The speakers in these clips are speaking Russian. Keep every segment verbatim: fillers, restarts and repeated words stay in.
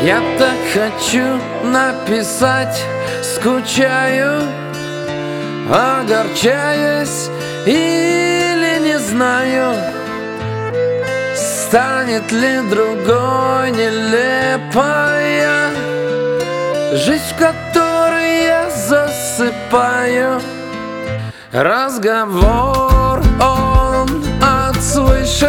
Я так хочу написать, скучаю, огорчаясь или не знаю, станет ли другой нелепая жизнь, в которой я засыпаю. Разговор он от свыше,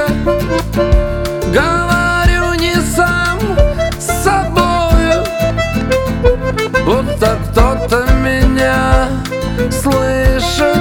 говорю не сам с собою, будто кто-то меня слышит,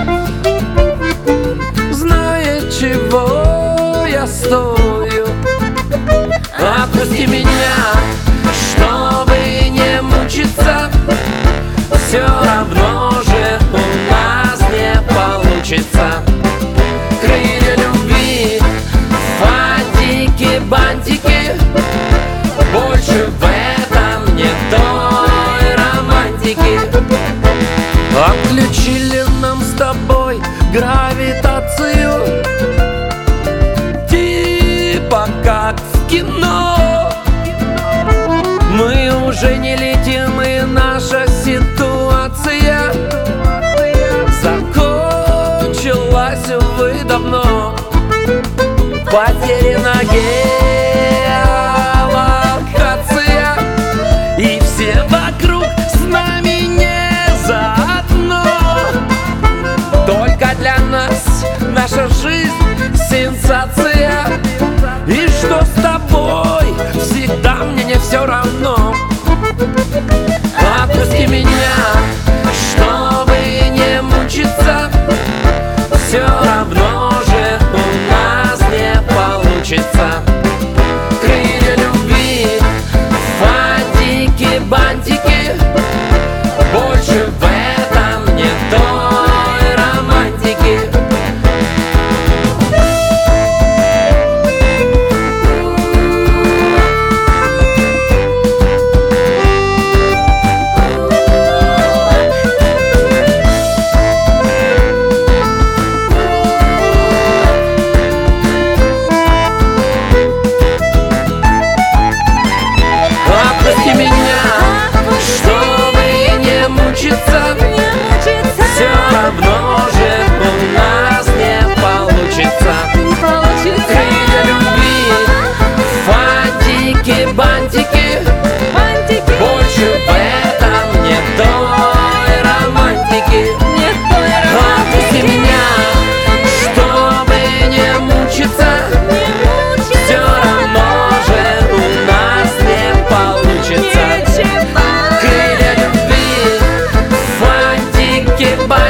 знает, чего я стою. Отпусти меня, чтобы не мучиться, все равно же у нас не получится. Крылья любви, фантики, бантики, больше в этом нет той романтики. Отключили нам с тобой гравитацию, типа как в кино. Мы уже не летим, и наша ситуация закончилась, увы, давно. Потеряна геолокация, и все вокруг с нами не заодно. Только для нас наша жизнь сенсация. И что с тобой? Всегда мне не все равно. Отпусти меня, чтобы не мучиться, все равно же у нас не получится. Крылья любви, фантики, бантики, больше в этом нет той романтики. Отпусти меня, чтобы не мучиться, все равно же у нас не получится. Крылья любви, фантики, бантики, больше в этом нет той романтики. Отпусти меня, чтобы не мучиться, все равно же у нас не получится. Крылья любви, фантики, бантики,